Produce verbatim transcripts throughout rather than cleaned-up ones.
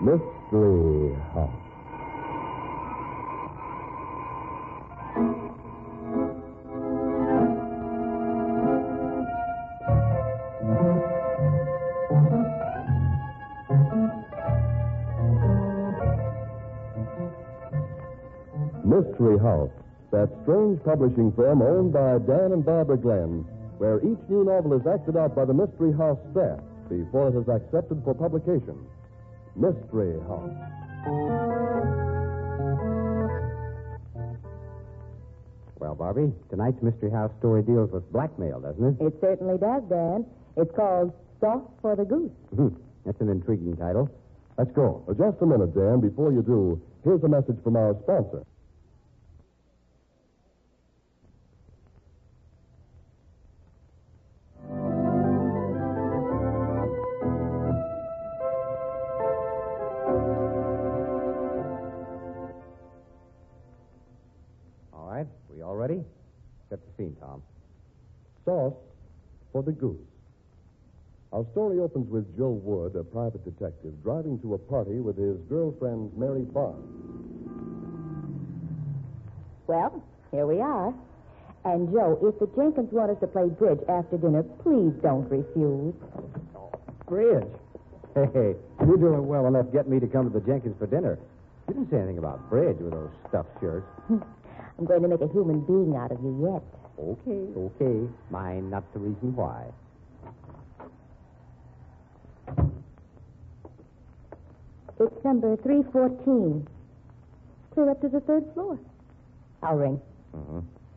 Mystery House. Mystery House, that strange publishing firm owned by Dan and Barbara Glenn, where each new novel is acted out by the Mystery House staff before it is accepted for publication. Mystery House. Well, Barbie, tonight's Mystery House story deals with blackmail, doesn't it? It certainly does, Dan. It's called Sauce for the Goose. Mm-hmm. That's an intriguing title. Let's go. Well, just a minute, Dan. Before you do, here's a message from our sponsor. All right. We all ready? Set the scene, Tom. Sauce for the Goose. Our story opens with Joe Wood, a private detective, driving to a party with his girlfriend, Mary Barnes. Well, here we are. And, Joe, if the Jenkins want us to play bridge after dinner, please don't refuse. Bridge? Hey, you're doing well enough getting me to come to the Jenkins for dinner. You didn't say anything about bridge with those stuffed shirts. I'm going to make a human being out of you yet. Okay, okay. Mind not the reason why. It's number three fourteen. Clear up to the third floor. I'll ring. Uh-huh.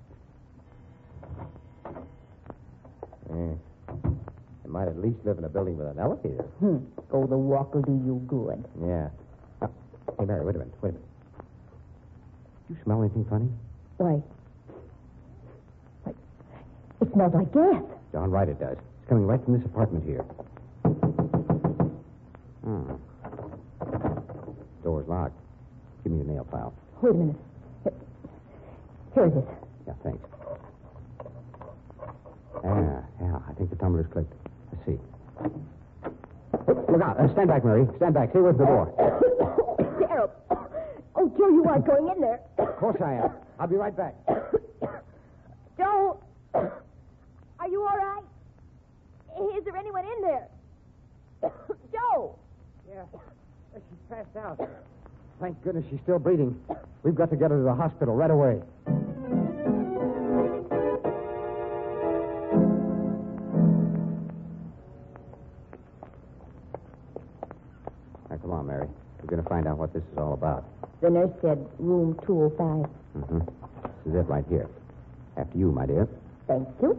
Yeah. You might at least live in a building with an elevator. Hmm. Oh, the walk will do you good. Yeah. Oh, hey, Mary, wait a minute. Wait a minute. You smell anything funny? Why? Why? It smells like gas. Darn right it does. It's coming right from this apartment here. Hmm. Door's locked. Give me your nail file. Wait a minute. Here, here it is. Yeah, thanks. Yeah, yeah, I think the tumbler's clicked. Let's see. Hey, look out. Uh, stand back, Mary. Stand back. Stay with the door. It's terrible. Oh, Joe, you aren't going in there. Of course I am. I'll be right back. Joe, are you all right? Is there anyone in there? Joe! Yeah, she's passed out. Thank goodness she's still breathing. We've got to get her to the hospital right away. Now, come on, Mary. We're going to find out what this is all about. The nurse said room two oh five. Mm-hmm. This is it right here. After you, my dear. Thank you.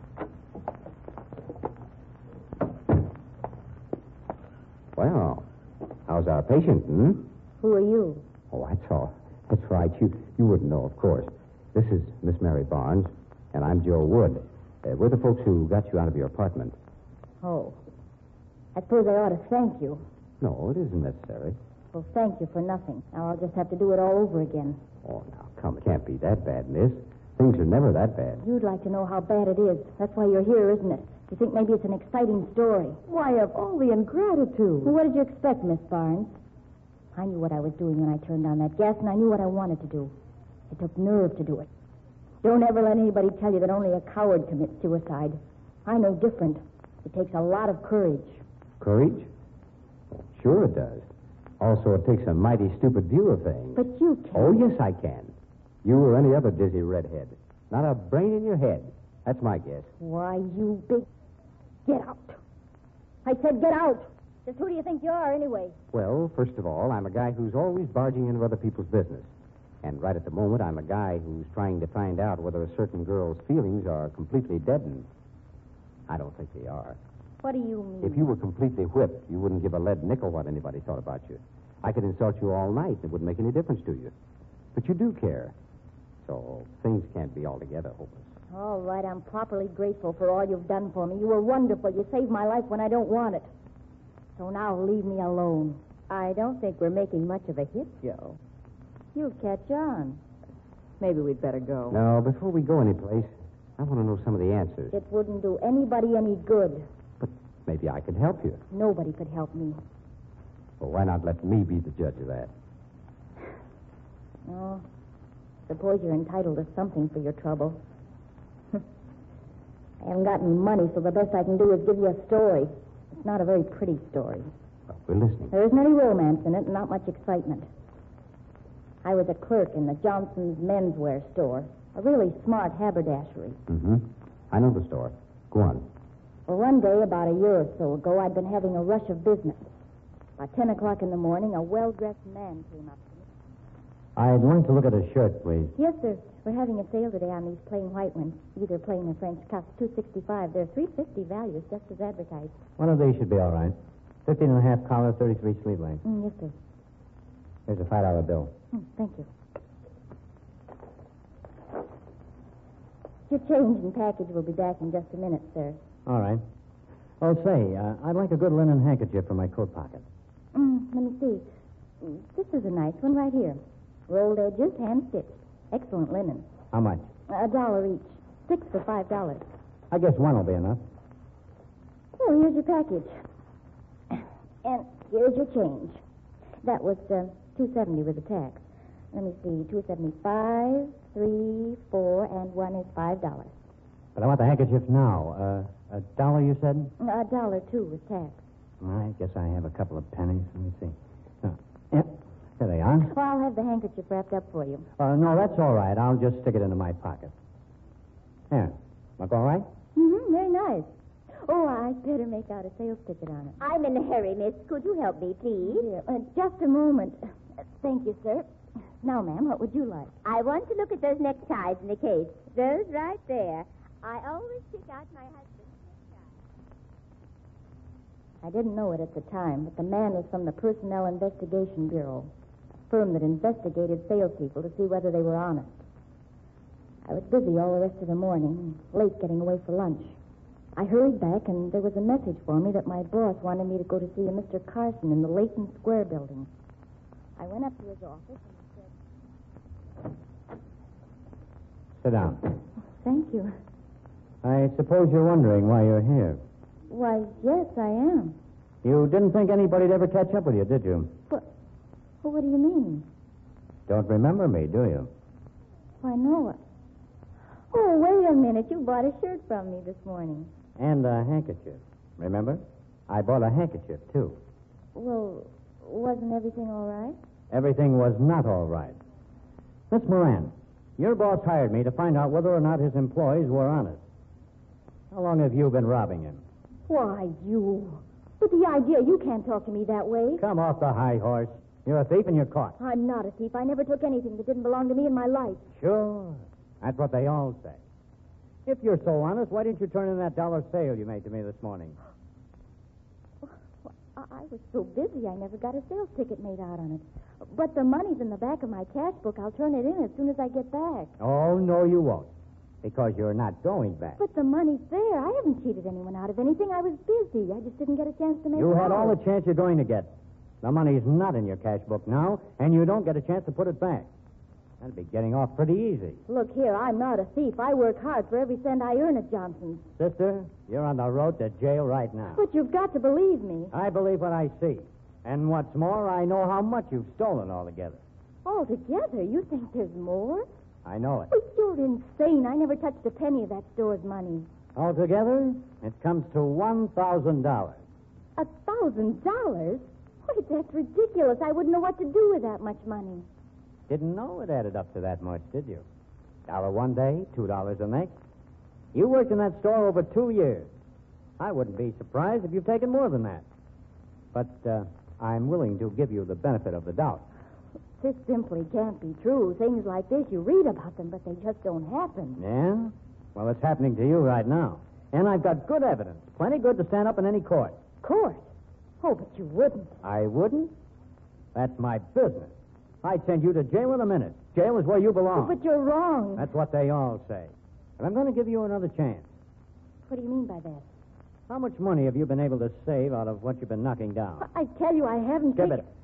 Well, how's our patient, hmm? Who are you? Oh, that's all. That's right. You you wouldn't know, of course. This is Miss Mary Barnes, and I'm Joe Wood. Uh, we're the folks who got you out of your apartment. Oh. I suppose I ought to thank you. No, it isn't necessary. Well, thank you for nothing. Now I'll just have to do it all over again. Oh, now, come. It can't be that bad, miss. Things are never that bad. You'd like to know how bad it is. That's why you're here, isn't it? You think maybe it's an exciting story. Why, of all the ingratitude. Well, what did you expect, Miss Barnes? I knew what I was doing when I turned on that gas, and I knew what I wanted to do. It took nerve to do it. Don't ever let anybody tell you that only a coward commits suicide. I know different. It takes a lot of courage. Courage? Sure it does. Also, it takes a mighty stupid view of things. But you can't. Oh, yes, I can. You or any other dizzy redhead. Not a brain in your head. That's my guess. Why, you big... Get out. I said get out. Just who do you think you are, anyway? Well, first of all, I'm a guy who's always barging into other people's business. And right at the moment, I'm a guy who's trying to find out whether a certain girl's feelings are completely deadened. I don't think they are. What do you mean? If you were completely whipped, you wouldn't give a lead nickel what anybody thought about you. I could insult you all night. It wouldn't make any difference to you. But you do care. So things can't be altogether hopeless. All right, I'm properly grateful for all you've done for me. You were wonderful. You saved my life when I don't want it. So now leave me alone. I don't think we're making much of a hit, Joe. You'll catch on. Maybe we'd better go. No, before we go anyplace, I want to know some of the answers. It wouldn't do anybody any good. But maybe I could help you. Nobody could help me. Well, why not let me be the judge of that? No. Suppose you're entitled to something for your trouble. I haven't got any money, so the best I can do is give you a story. It's not a very pretty story. Well, we're listening. There isn't any romance in it and not much excitement. I was a clerk in the Johnson's menswear store, a really smart haberdashery. Mm-hmm. I know the store. Go on. Well, one day, about a year or so ago, I'd been having a rush of business. About ten o'clock in the morning, a well-dressed man came up to me. I'd like to look at a shirt, please. Yes, sir. We're having a sale today on these plain white ones, either plain or French cuffs, two sixty-five. They're three fifty values, just as advertised. One of these should be all right. Fifteen and a half collar, thirty-three sleeve length. Mm, yes, sir. Here's a five dollar bill. Mm, thank you. Your change and package will be back in just a minute, sir. All right. Oh, say, uh, I'd like a good linen handkerchief for my coat pocket. Mm, let me see. Mm, This is a nice one right here. Rolled edges, hand-stitched. Excellent linen. How much? A dollar each. Six for five dollars. I guess one will be enough. Oh, here's your package. And here's your change. That was uh, two seventy with the tax. Let me see. Two seventy-five, three, four, and one is five dollars. But I want the handkerchief now. Uh, a dollar, you said? A dollar two with tax. I guess I have a couple of pennies. Let me see. Oh, yep. There they are. Well, I'll have the handkerchief wrapped up for you. Uh, no, that's all right. I'll just stick it into my pocket. There. Look all right? Mm-hmm, very nice. Oh, I'd better make out a sales ticket on it. I'm in a hurry, miss. Could you help me, please? Here, uh, just a moment. Uh, thank you, sir. Now, ma'am, what would you like? I want to look at those neckties in the case. Those right there. I always pick out my husband's neckties. I didn't know it at the time, but the man was from the Personnel Investigation Bureau, a firm that investigated salespeople to see whether they were honest. I was busy all the rest of the morning, late getting away for lunch. I hurried back, and there was a message for me that my boss wanted me to go to see a Mister Carson in the Leighton Square building. I went up to his office and he said... Sit down. Thank you. I suppose you're wondering why you're here. Why, yes, I am. You didn't think anybody'd ever catch up with you, did you? But, well, what do you mean? Don't remember me, do you? Why, no. Oh, wait a minute. You bought a shirt from me this morning. And a handkerchief. Remember? I bought a handkerchief, too. Well, wasn't everything all right? Everything was not all right. Miss Moran, your boss hired me to find out whether or not his employees were honest. How long have you been robbing him? Why, you. But the idea, you can't talk to me that way. Come off the high horse. You're a thief and you're caught. I'm not a thief. I never took anything that didn't belong to me in my life. Sure. That's what they all say. If you're so honest, why didn't you turn in that dollar sale you made to me this morning? Well, I I was so busy, I never got a sales ticket made out on it. But the money's in the back of my cash book. I'll turn it in as soon as I get back. Oh, no, you won't. Because you're not going back. But the money's there. I haven't cheated anyone out of anything. I was busy. I just didn't get a chance to make You it had out. all the chance you're going to get. The money's not in your cash book now, and you don't get a chance to put it back. That'd be getting off pretty easy. Look here, I'm not a thief. I work hard for every cent I earn at Johnson's. Sister, you're on the road to jail right now. But you've got to believe me. I believe what I see. And what's more, I know how much you've stolen altogether. Altogether, you think there's more? I know it. But you're insane. I never touched a penny of that store's money. Altogether, it comes to one thousand dollars. A thousand dollars? Wait, that's ridiculous. I wouldn't know what to do with that much money. Didn't know it added up to that much, did you? Dollar one day, two dollars the next. You worked in that store over two years. I wouldn't be surprised if you've taken more than that. But uh, I'm willing to give you the benefit of the doubt. This simply can't be true. Things like this, you read about them, but they just don't happen. Yeah? Well, it's happening to you right now. And I've got good evidence. Plenty good to stand up in any court. Court? Oh, but you wouldn't. I wouldn't? That's my business. I'd send you to jail in a minute. Jail is where you belong. But you're wrong. That's what they all say. And I'm going to give you another chance. What do you mean by that? How much money have you been able to save out of what you've been knocking down? I tell you, I haven't Give taken... it.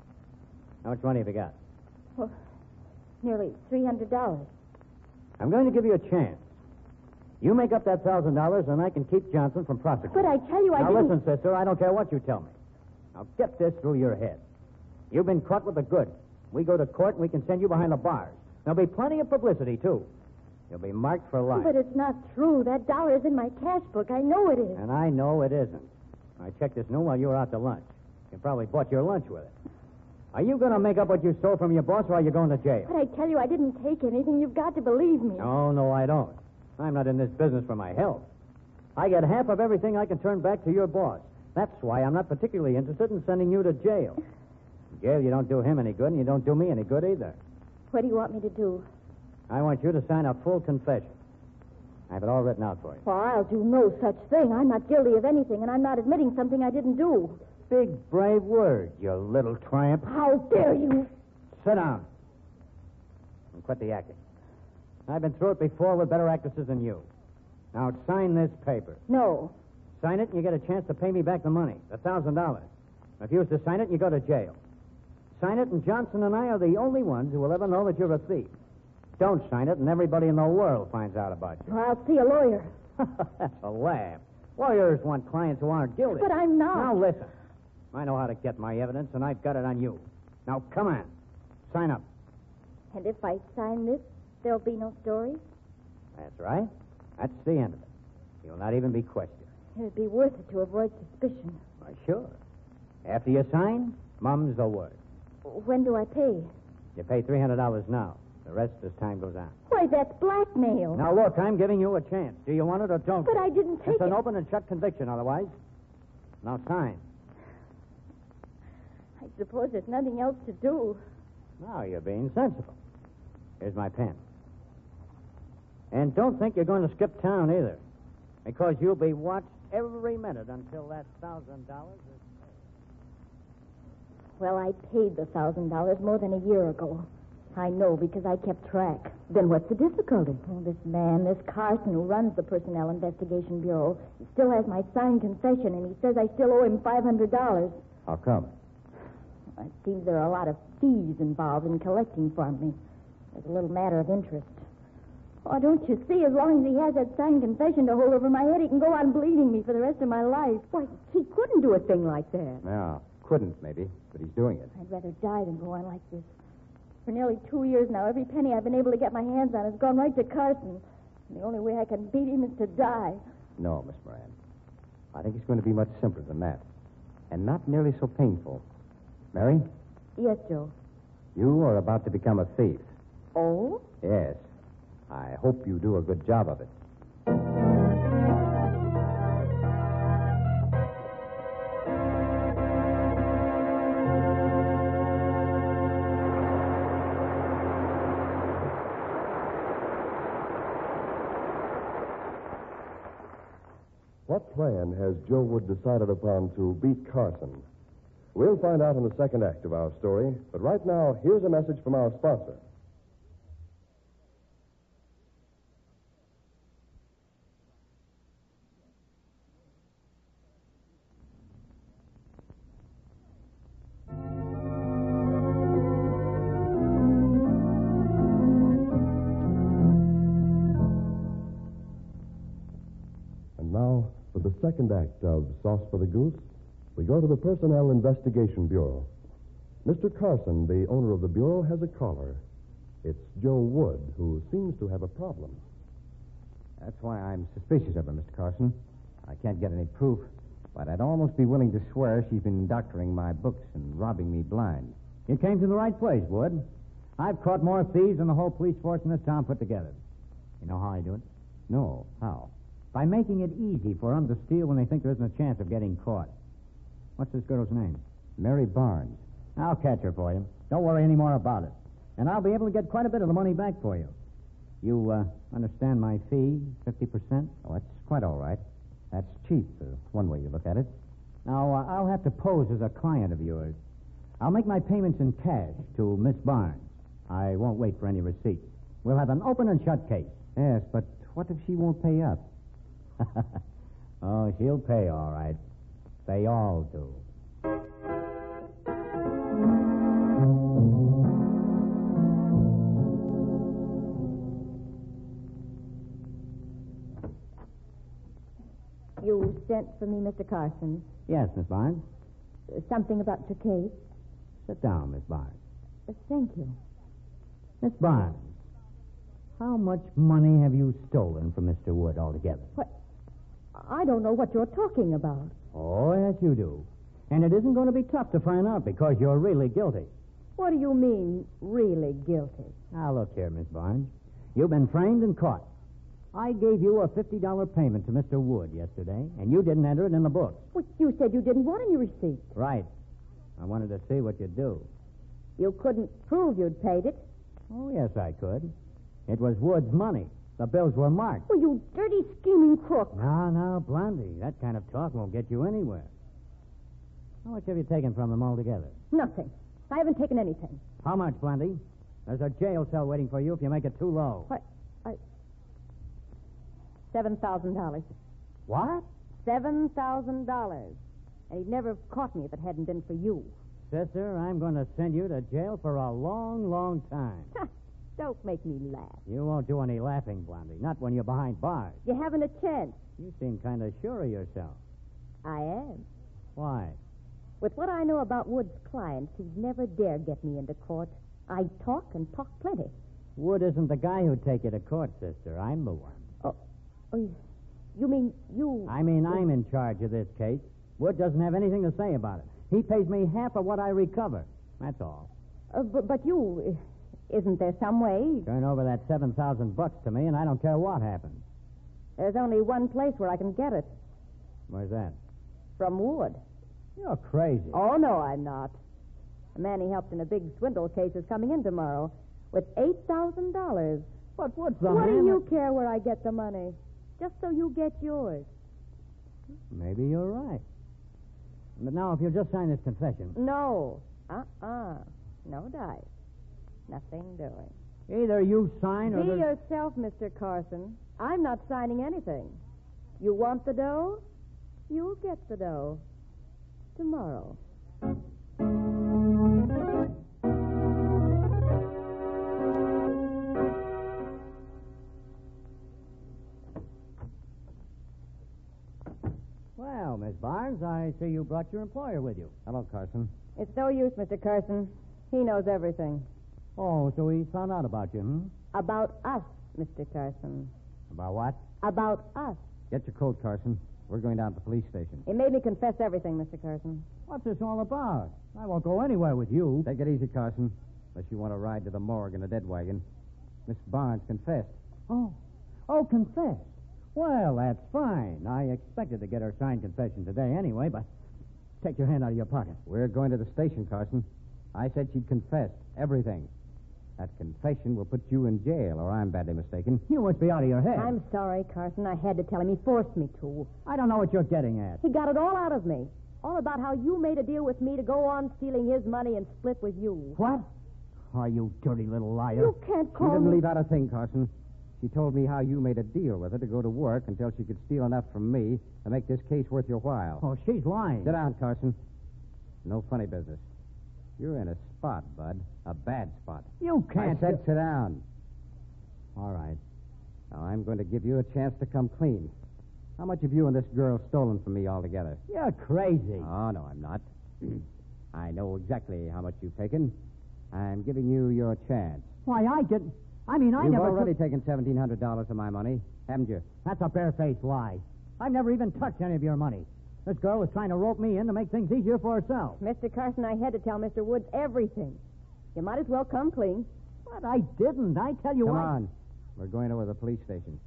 How much money have you got? Well, nearly three hundred dollars. I'm going to give you a chance. You make up that thousand dollars, and I can keep Johnson from prosecuting. But I tell you, I now didn't... listen, sister, I don't care what you tell me. Now, get this through your head. You've been caught with the goods. We go to court and we can send you behind the bars. There'll be plenty of publicity, too. You'll be marked for life. But it's not true. That dollar is in my cash book. I know it is. And I know it isn't. I checked this noon while you were out to lunch. You probably bought your lunch with it. Are you going to make up what you stole from your boss, or are you going to jail? But I tell you, I didn't take anything. You've got to believe me. No, no, I don't. I'm not in this business for my health. I get half of everything I can turn back to your boss. That's why I'm not particularly interested in sending you to jail. In jail, you don't do him any good, and you don't do me any good either. What do you want me to do? I want you to sign a full confession. I have it all written out for you. Well, I'll do no such thing. I'm not guilty of anything, and I'm not admitting something I didn't do. Big, brave word, you little tramp. How dare you? Sit down. And quit the acting. I've been through it before with better actresses than you. Now, sign this paper. No. Sign it, and you get a chance to pay me back the money, the thousand dollars. Refuse to sign it, and you go to jail. Sign it, and Johnson and I are the only ones who will ever know that you're a thief. Don't sign it, and everybody in the world finds out about you. Well, I'll see a lawyer. That's a laugh. Lawyers want clients who aren't guilty. But I'm not. Now, listen. I know how to get my evidence, and I've got it on you. Now, come on. Sign up. And if I sign this, there'll be no story? That's right. That's the end of it. You'll not even be questioned. It'd be worth it to avoid suspicion. Why, sure. After you sign, mum's the word. When do I pay? You pay three hundred dollars now. The rest as time goes on. Why, that's blackmail. Now, look, I'm giving you a chance. Do you want it or don't? But I didn't take It's an it. open and shut conviction otherwise. Now, sign. I suppose there's nothing else to do. Now you're being sensible. Here's my pen. And don't think you're going to skip town either, because you'll be watched every minute until that thousand dollars is paid. Well, I paid the thousand dollars more than a year ago. I know because I kept track. Then what's the difficulty? Oh, this man, this Carson, who runs the Personnel Investigation Bureau, he still has my signed confession, and he says I still owe him five hundred dollars. How come? It seems there are a lot of fees involved in collecting from me. There's a little matter of interest. Oh, don't you see? As long as he has that signed confession to hold over my head, he can go on bleeding me for the rest of my life. Why, he couldn't do a thing like that. No, couldn't maybe, but he's doing it. I'd rather die than go on like this. For nearly two years now, every penny I've been able to get my hands on has gone right to Carson. And the only way I can beat him is to die. No, Miss Moran. I think it's going to be much simpler than that, and not nearly so painful. Mary, Yes, Joe. you are about to become a thief. Oh? Yes. I hope you do a good job of it. What plan has Joe Wood decided upon to beat Carson? We'll find out in the second act of our story, but right now, here's a message from our sponsor. And now, for the second act of Sauce for the Goose, we go to the Personnel Investigation Bureau. Mister Carson, the owner of the Bureau, has a caller. It's Joe Wood, who seems to have a problem. That's why I'm suspicious of her, Mister Carson. I can't get any proof, but I'd almost be willing to swear she's been doctoring my books and robbing me blind. You came to the right place, Wood. I've caught more thieves than the whole police force in this town put together. You know how I do it? No. How? By making it easy for them to steal when they think there isn't a chance of getting caught. What's this girl's name? Mary Barnes. I'll catch her for you. Don't worry any more about it. And I'll be able to get quite a bit of the money back for you. You uh, understand my fee, fifty percent? Oh, that's quite all right. That's cheap, uh, one way you look at it. Now, uh, I'll have to pose as a client of yours. I'll make my payments in cash to Miss Barnes. I won't wait for any receipt. We'll have an open and shut case. Yes, but what if she won't pay up? Oh, she'll pay all right. They all do. You sent for me, Mister Carson. Yes, Miss Barnes. Uh, something about your case? Sit down, Miss Barnes. Uh, thank you. Miss Barnes, how much money have you stolen from Mister Wood altogether? What? I don't know what you're talking about. Oh, yes, you do. And it isn't going to be tough to find out because you're really guilty. What do you mean, really guilty? Now, look here, Miss Barnes. You've been framed and caught. I gave you a fifty dollars payment to Mister Wood yesterday, and you didn't enter it in the book. Well, you said you didn't want any receipt. Right. I wanted to see what you'd do. You couldn't prove you'd paid it. Oh, yes, I could. It was Wood's money. The bills were marked. Well, you dirty, scheming crook. Now, now, Blondie, that kind of talk won't get you anywhere. How much have you taken from them altogether? Nothing. I haven't taken anything. How much, Blondie? There's a jail cell waiting for you if you make it too low. What? I... Seven thousand dollars. What? Seven thousand dollars. And he'd never have caught me if it hadn't been for you. Sister, I'm going to send you to jail for a long, long time. Ha! Don't make me laugh. You won't do any laughing, Blondie. Not when you're behind bars. You haven't a chance. You seem kind of sure of yourself. I am. Why? With what I know about Wood's clients, he'd never dare get me into court. I'd talk and talk plenty. Wood isn't the guy who'd take you to court, sister. I'm the one. Oh, oh you mean you... I mean, I'm in charge of this case. Wood doesn't have anything to say about it. He pays me half of what I recover. That's all. Uh, but, but you... Isn't there some way? Turn over that seven thousand bucks to me, and I don't care what happens. There's only one place where I can get it. Where's that? From Wood. You're crazy. Oh, no, I'm not. A man he helped in a big swindle case is coming in tomorrow with eight thousand dollars. But what's the What man do you that... care where I get the money? Just so you get yours. Maybe you're right. But now, if you'll just sign this confession... No. Uh-uh. No dice. Nothing doing. Either you sign or... Be there's- yourself, Mister Carson. I'm not signing anything. You want the dough? You'll get the dough. Tomorrow. Well, Miss Barnes, I see you brought your employer with you. Hello, Carson. It's no use, Mister Carson. He knows everything. Oh, so he found out about you, hmm? About us, Mister Carson. About what? About us. Get your coat, Carson. We're going down to the police station. He made me confess everything, Mister Carson. What's this all about? I won't go anywhere with you. Take it easy, Carson. Unless you want to ride to the morgue in a dead wagon. Miss Barnes confessed. Oh. Oh, confessed. Well, that's fine. I expected to get her signed confession today anyway, but take your hand out of your pocket. We're going to the station, Carson. I said she'd confessed everything. That confession will put you in jail, or I'm badly mistaken. You must be out of your head. I'm sorry, Carson. I had to tell him. He forced me to. I don't know what you're getting at. He got it all out of me. All about how you made a deal with me to go on stealing his money and split with you. What? Oh, you dirty little liar. You can't She call didn't me... leave out a thing, Carson. She told me how you made a deal with her to go to work until she could steal enough from me to make this case worth your while. Oh, she's lying. Sit down, Carson. No funny business. You're in a spot, Bud. A bad spot. You can't. I said sit down. All right. Now, I'm going to give you a chance to come clean. How much have you and this girl stolen from me altogether? You're crazy. Oh, no, I'm not. I know exactly how much you've taken. I'm giving you your chance. Why, I didn't. I mean, I You've never... already taken seventeen hundred dollars of my money, haven't you? That's a barefaced lie. I've never even touched any of your money. This girl was trying to rope me in to make things easier for herself. Mister Carson, I had to tell Mister Woods everything. You might as well come clean. But I didn't. I tell you Come what... on. We're going over to the police station.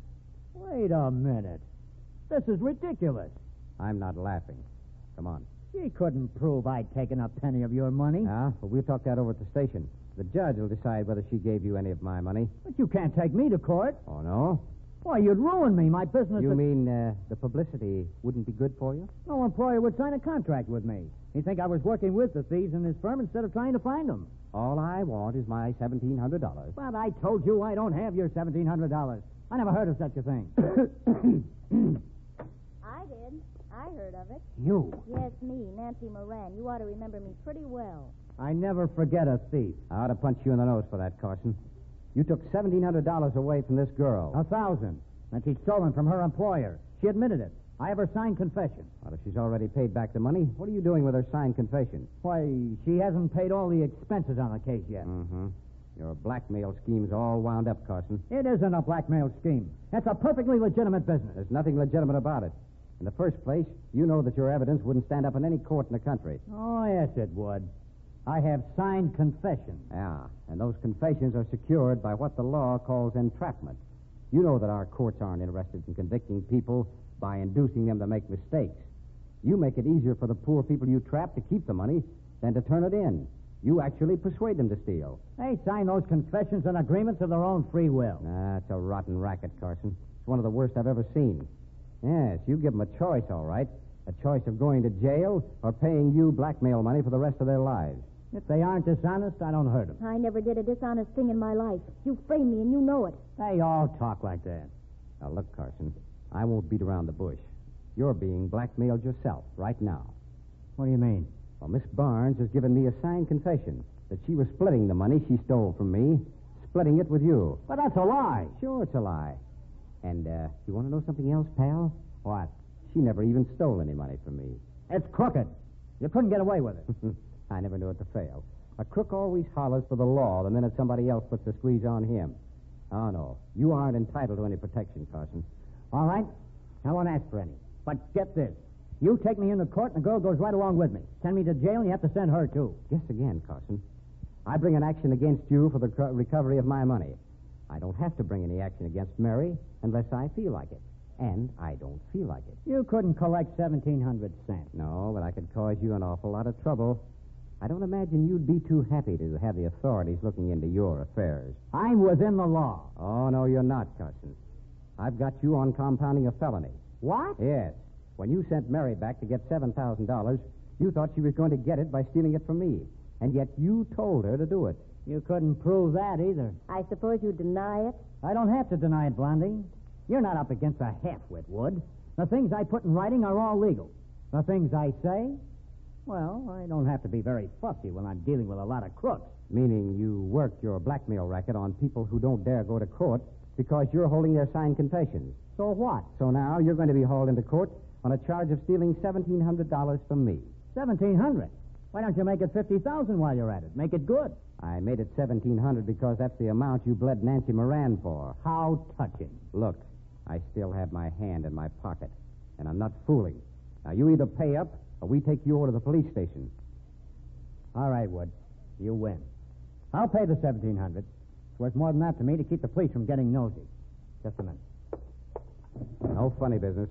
Wait a minute. This is ridiculous. I'm not laughing. Come on. She couldn't prove I'd taken a penny of your money. Now, well, we'll talk that over at the station. The judge will decide whether she gave you any of my money. But you can't take me to court. Oh, no? Why, you'd ruin me. My business... You is... mean uh, the publicity wouldn't be good for you? No employer would sign a contract with me. He'd think I was working with the thieves in his firm instead of trying to find them. All I want is my seventeen hundred dollars. But I told you I don't have your seventeen hundred dollars. I never heard of such a thing. I did. I heard of it. You? Yes, me, Nancy Moran. You ought to remember me pretty well. I never forget a thief. I ought to punch you in the nose for that, Carson. You took seventeen hundred dollars away from this girl. A thousand. And she'd stolen from her employer. She admitted it. I have her signed confession. Well, if she's already paid back the money, what are you doing with her signed confession? Why, she hasn't paid all the expenses on the case yet. Mm-hmm. Your blackmail scheme's all wound up, Carson. It isn't a blackmail scheme. It's a perfectly legitimate business. There's nothing legitimate about it. In the first place, you know that your evidence wouldn't stand up in any court in the country. Oh, yes, it would. I have signed confessions. Yeah, and those confessions are secured by what the law calls entrapment. You know that our courts aren't interested in convicting people by inducing them to make mistakes. You make it easier for the poor people you trap to keep the money than to turn it in. You actually persuade them to steal. They sign those confessions and agreements of their own free will. That's a rotten racket, Carson. It's one of the worst I've ever seen. Yes, you give them a choice, all right. A choice of going to jail or paying you blackmail money for the rest of their lives. If they aren't dishonest, I don't hurt them. I never did a dishonest thing in my life. You framed me, and you know it. They all talk like that. Now, look, Carson, I won't beat around the bush. You're being blackmailed yourself right now. What do you mean? Well, Miss Barnes has given me a signed confession that she was splitting the money she stole from me, splitting it with you. But that's a lie. Sure, it's a lie. And, uh, you want to know something else, pal? What? She never even stole any money from me. It's crooked. You couldn't get away with it. I never knew it to fail. A crook always hollers for the law the minute somebody else puts the squeeze on him. Oh, no. You aren't entitled to any protection, Carson. All right. I won't ask for any. But get this. You take me into court, and the girl goes right along with me. Send me to jail, and you have to send her, too. Guess again, Carson. I bring an action against you for the co- recovery of my money. I don't have to bring any action against Mary unless I feel like it. And I don't feel like it. You couldn't collect seventeen hundred cents. No, but I could cause you an awful lot of trouble. I don't imagine you'd be too happy to have the authorities looking into your affairs. I'm within the law. Oh, no, you're not, Carson. I've got you on compounding a felony. What? Yes. When you sent Mary back to get seven thousand dollars, you thought she was going to get it by stealing it from me. And yet you told her to do it. You couldn't prove that either. I suppose you deny it? I don't have to deny it, Blondie. You're not up against a half-wit, Wood. The things I put in writing are all legal. The things I say, well, I don't have to be very fussy when I'm dealing with a lot of crooks. Meaning you worked your blackmail racket on people who don't dare go to court because you're holding their signed confessions. So what? So now you're going to be hauled into court on a charge of stealing seventeen hundred dollars from me. seventeen hundred? Why don't you make it fifty thousand while you're at it? Make it good. I made it seventeen hundred because that's the amount you bled Nancy Moran for. How touching. Look, I still have my hand in my pocket, and I'm not fooling. Now, you either pay up or we take you over to the police station. All right, Wood. You win. I'll pay the seventeen hundred. It's worth more than that to me to keep the police from getting nosy. Just a minute. No funny business.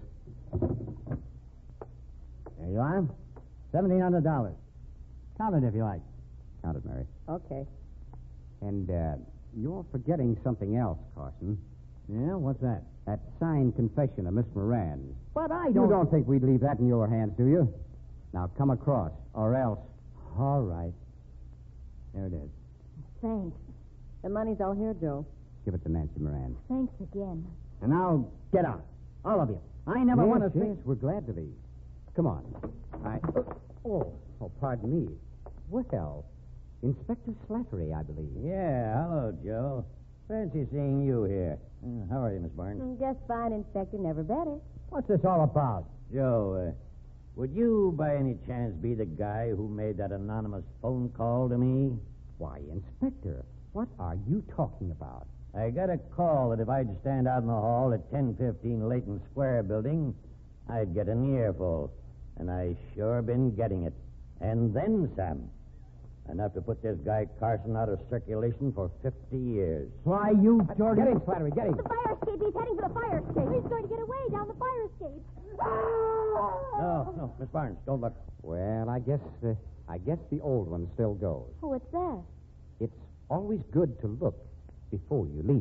There you are. Seventeen hundred dollars. Count it if you like. Count it, Mary. Okay. And, uh, you're forgetting something else, Carson. Yeah, what's that? That signed confession of Miss Moran. But I You don't... don't think we'd leave that in your hands, do you? Now, come across, or else. All right. There it is. Thanks. The money's all here, Joe. Give it to Nancy Moran. Thanks again. And now, get out. All of you. I never yes, want to yes, see... we're glad to leave. Come on. I... Oh, oh, pardon me. Well, Inspector Slattery, I believe. Yeah, hello, Joe. Fancy seeing you here. Uh, how are you, Miss Barnes? Mm, Just fine, Inspector. Never better. What's this all about? Joe, uh, would you by any chance be the guy who made that anonymous phone call to me? Why, Inspector, what are you talking about? I got a call that if I'd stand out in the hall at ten fifteen Leighton Square building, I'd get an earful. And I sure been getting it. And then some. Enough to put this guy Carson out of circulation for fifty years. Why, you Jordan... Get him, Slattery, get him. The fire escape. He's heading for the fire escape. He's going to get away down the fire escape. No, no, Miss Barnes, don't look. Well, I guess, uh, I guess the old one still goes. Oh, what's that? It's always good to look before you leap.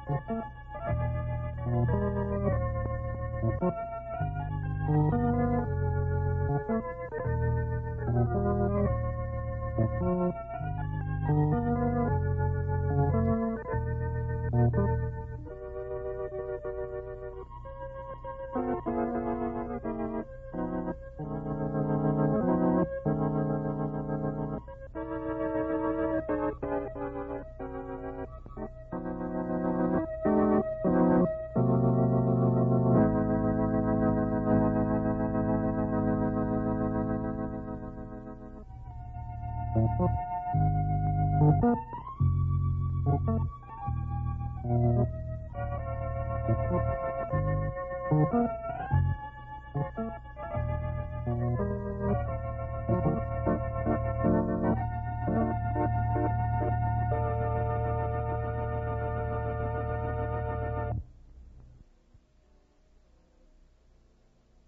Thank you.